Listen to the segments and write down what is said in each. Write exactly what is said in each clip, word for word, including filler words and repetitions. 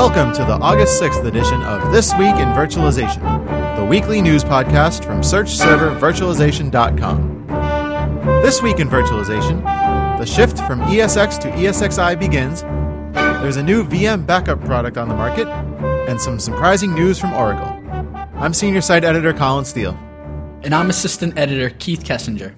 Welcome to the August sixth edition of This Week in Virtualization, the weekly news podcast from search server virtualization dot com. This Week in Virtualization, the shift from E S X to E S X i begins, there's a new V M backup product on the market, and some surprising news from Oracle. I'm Senior Site Editor Colin Steele. And I'm Assistant Editor Keith Kessinger.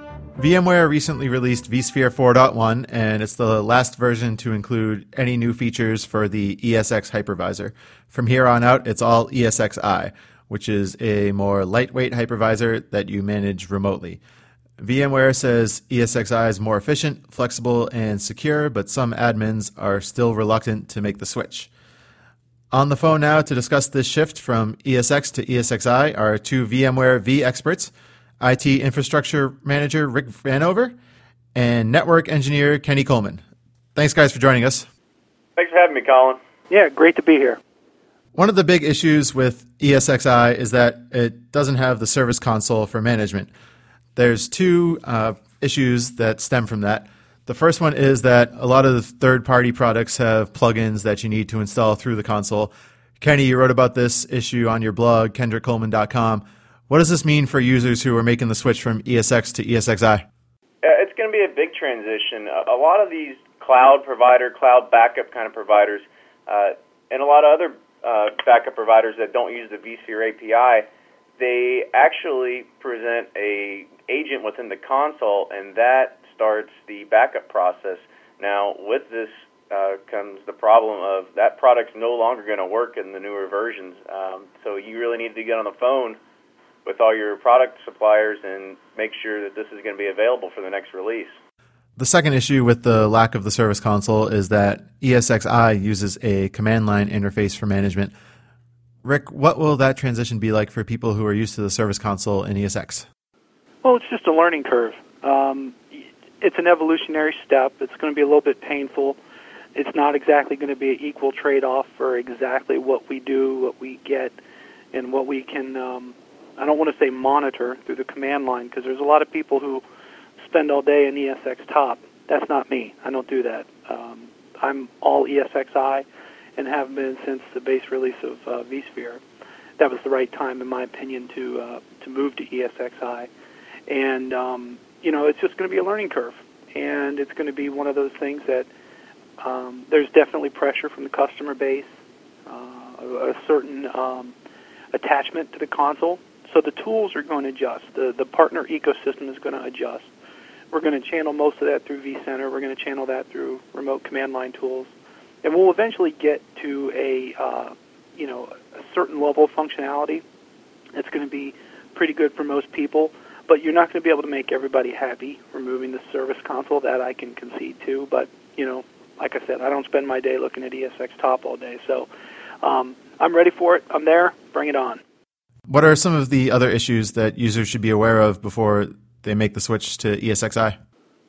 VMware recently released vSphere four point one, and it's the last version to include any new features for the E S X hypervisor. From here on out, it's all E S X i, which is a more lightweight hypervisor that you manage remotely. VMware says E S X i is more efficient, flexible, and secure, but some admins are still reluctant to make the switch. On the phone now to discuss this shift from E S X to E S X i are two VMware V experts, I T Infrastructure Manager Rick Vanover and Network Engineer Kenny Coleman. Thanks, guys, for joining us. Thanks for having me, Colin. Yeah, great to be here. One of the big issues with E S X i is that it doesn't have the service console for management. There's two uh, issues that stem from that. The first one is that a lot of the third-party products have plugins that you need to install through the console. Kenny, you wrote about this issue on your blog, kendrick coleman dot com. What does this mean for users who are making the switch from E S X to E S X i? It's going to be a big transition. A lot of these cloud provider, cloud backup kind of providers, uh, and a lot of other uh, backup providers that don't use the vSphere A P I, they actually present a agent within the console, and that starts the backup process. Now, with this uh, comes the problem of that product's no longer going to work in the newer versions. Um, so you really need to get on the phone with all your product suppliers and make sure that this is going to be available for the next release. The second issue with the lack of the service console is that E S X i uses a command line interface for management. Rick, what will that transition be like for people who are used to the service console in E S X? Well, it's just a learning curve. Um, it's an evolutionary step. It's going to be a little bit painful. It's not exactly going to be an equal trade-off for exactly what we do, what we get, and what we can, um, I don't want to say monitor through the command line, because there's a lot of people who spend all day in E S X top. That's not me. I don't do that. Um, I'm all E S X i and have been since the base release of uh, vSphere. That was the right time, in my opinion, to uh, to move to E S X i. And, um, you know, it's just going to be a learning curve. And it's going to be one of those things that um, there's definitely pressure from the customer base, uh, a certain um, attachment to the console. So the tools are going to adjust. The, the partner ecosystem is going to adjust. We're going to channel most of that through vCenter. We're going to channel that through remote command line tools. And we'll eventually get to a, uh, you know, a certain level of functionality. It's going to be pretty good for most people. But you're not going to be able to make everybody happy removing the service console. That I can concede to. But, you know, like I said, I don't spend my day looking at E S X top all day. So um, I'm ready for it. I'm there. Bring it on. What are some of the other issues that users should be aware of before they make the switch to E S X i?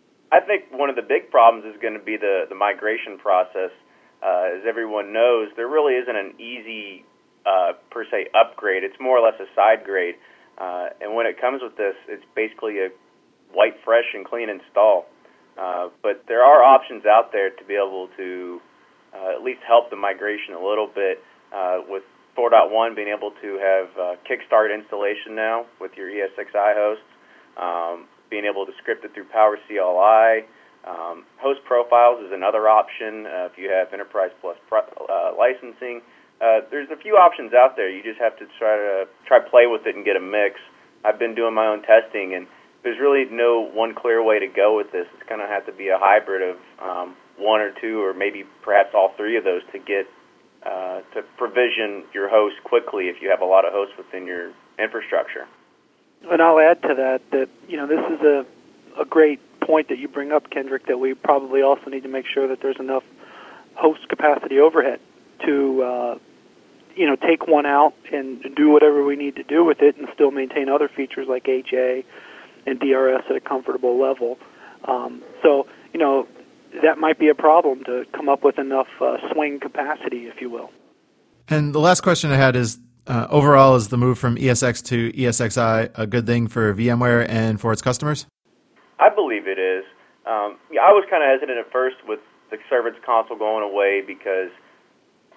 I think one of the big problems is going to be the, the migration process. Uh, as everyone knows, there really isn't an easy, uh, per se, upgrade. It's more or less a side grade. Uh, and when it comes with this, it's basically a white, fresh, and clean install. Uh, but there are options out there to be able to uh, at least help the migration a little bit. Uh, with four point one being able to have uh, Kickstart installation now with your E S X i hosts, um, being able to script it through PowerCLI. Um, host profiles is another option uh, if you have Enterprise Plus pro, uh, licensing. Uh, there's a few options out there. You just have to try to try play with it and get a mix. I've been doing my own testing, and there's really no one clear way to go with this. It's going to have to be a hybrid of um, one or two, or maybe perhaps all three of those to get uh, to provision your host quickly if you have a lot of hosts within your infrastructure. And I'll add to that that you know this is a a great point that you bring up, Kendrick. That we probably also need to make sure that there's enough host capacity overhead to uh, you know, take one out and do whatever we need to do with it and still maintain other features like H A and D R S at a comfortable level. Um, so, you know, that might be a problem to come up with enough uh, swing capacity, if you will. And the last question I had is, uh, overall, is the move from E S X to E S X i a good thing for VMware and for its customers? I believe it is. Um, yeah, I was kind of hesitant at first with the service console going away because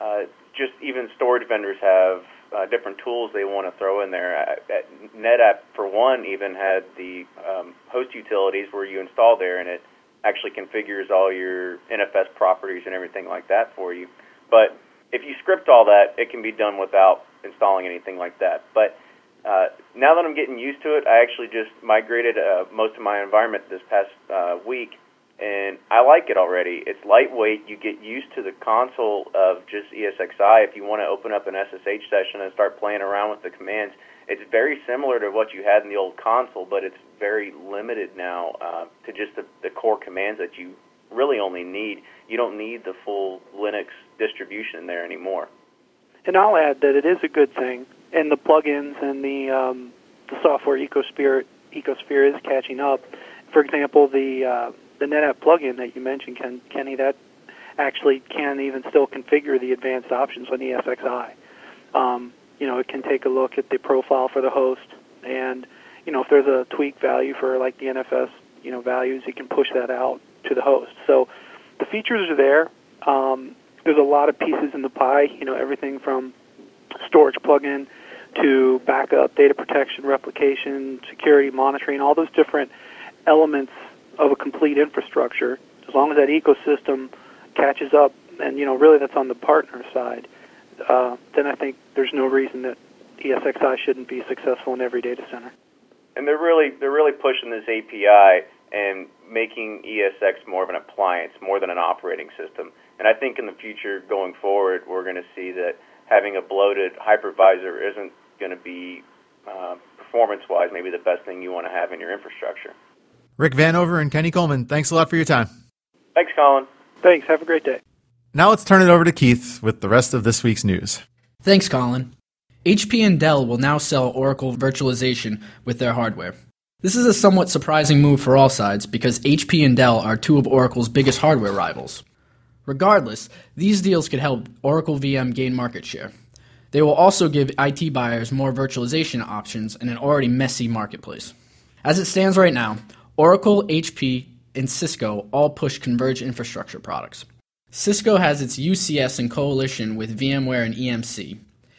uh, just even storage vendors have uh, different tools they want to throw in there. At, at NetApp, for one, even had the um, host utilities where you install there, and it actually configures all your N F S properties and everything like that for you. But if you script all that, it can be done without installing anything like that. But uh, now that I'm getting used to it, I actually just migrated uh, most of my environment this past uh, week, and I like it already. It's lightweight. You get used to the console of just E S X i. If you want to open up an S S H session and start playing around with the commands, it's very similar to what you had in the old console, but it's very limited now uh, to just the, the core commands that you really only need. You don't need the full Linux distribution there anymore. And I'll add that it is a good thing, and the plugins and the um, the software ecosphere ecosphere is catching up. For example, the uh, the NetApp plugin that you mentioned, Ken, Kenny, that actually can even still configure the advanced options on E S X i. Um, you know, it can take a look at the profile for the host, and you know, if there's a tweak value for like the N F S, you know, values, it can push that out to the host. So the features are there. Um, there's a lot of pieces in the pie, you know, everything from storage plugin to backup, data protection, replication, security, monitoring, all those different elements of a complete infrastructure. As long as that ecosystem catches up, and, you know, really that's on the partner side, uh, then I think there's no reason that E S X i shouldn't be successful in every data center. And they're really they're really pushing this A P I and making E S X more of an appliance, more than an operating system. And I think in the future, going forward, we're going to see that having a bloated hypervisor isn't going to be, uh, performance-wise, maybe the best thing you want to have in your infrastructure. Rick Vanover and Kenny Coleman, thanks a lot for your time. Thanks, Colin. Thanks. Have a great day. Now let's turn it over to Keith with the rest of this week's news. Thanks, Colin. H P and Dell will now sell Oracle virtualization with their hardware. This is a somewhat surprising move for all sides because H P and Dell are two of Oracle's biggest hardware rivals. Regardless, these deals could help Oracle V M gain market share. They will also give I T buyers more virtualization options in an already messy marketplace. As it stands right now, Oracle, H P, and Cisco all push converged infrastructure products. Cisco has its U C S in coalition with VMware and E M C.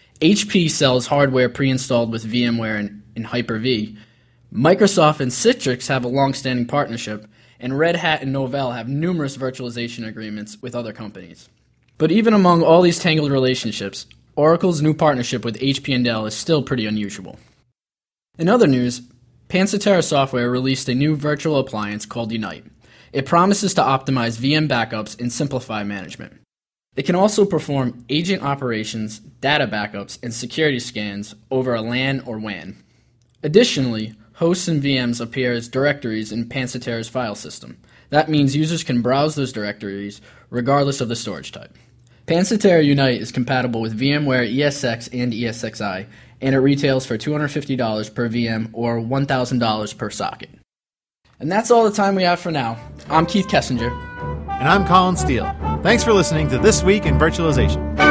H P sells hardware pre-installed with VMware and, and Hyper-V. Microsoft and Citrix have a long-standing partnership, and Red Hat and Novell have numerous virtualization agreements with other companies. But even among all these tangled relationships, Oracle's new partnership with H P and Dell is still pretty unusual. In other news, Pansatera Software released a new virtual appliance called Unite. It promises to optimize V M backups and simplify management. It can also perform agent operations, data backups, and security scans over a LAN or W A N. Additionally, hosts and V Ms appear as directories in Pansatera's file system. That means users can browse those directories regardless of the storage type. Pansatera Unite is compatible with VMware E S X and E S X i, and it retails for two hundred fifty dollars per V M or one thousand dollars per socket. And that's all the time we have for now. I'm Keith Kessinger. And I'm Colin Steele. Thanks for listening to This Week in Virtualization.